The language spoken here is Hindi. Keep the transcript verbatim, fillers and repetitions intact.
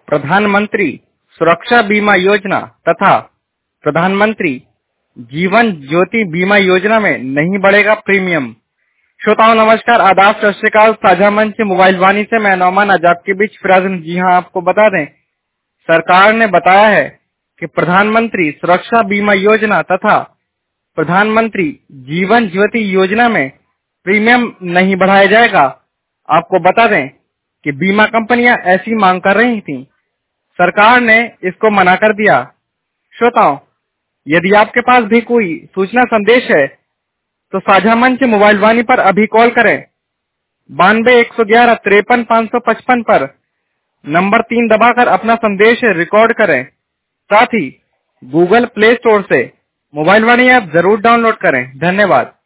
प्रधानमंत्री सुरक्षा बीमा योजना तथा प्रधानमंत्री जीवन ज्योति बीमा योजना में नहीं बढ़ेगा प्रीमियम। श्रोताओं नमस्कार, आदाब, सत श्री अकाल। साझा मंच मोबाइल वाणी से मैं नौमान आज आपके बीच फिराज। जी हां, आपको बता दें, सरकार ने बताया है कि प्रधानमंत्री सुरक्षा बीमा योजना तथा प्रधानमंत्री जीवन ज्योति योजना में प्रीमियम नहीं बढ़ाया जाएगा। आपको बता दें कि बीमा कंपनियां ऐसी मांग कर रही थीं, सरकार ने इसको मना कर दिया। श्रोताओं, यदि आपके पास भी कोई सूचना संदेश है तो साझा मंच मोबाइल वाणी पर अभी कॉल करें बानवे एक सौ ग्यारह तिरपन पाँच सौ पचपन पर नंबर तीन दबाकर अपना संदेश रिकॉर्ड करें। साथ ही गूगल प्ले स्टोर से मोबाइल वाणी ऐप जरूर डाउनलोड करें। धन्यवाद।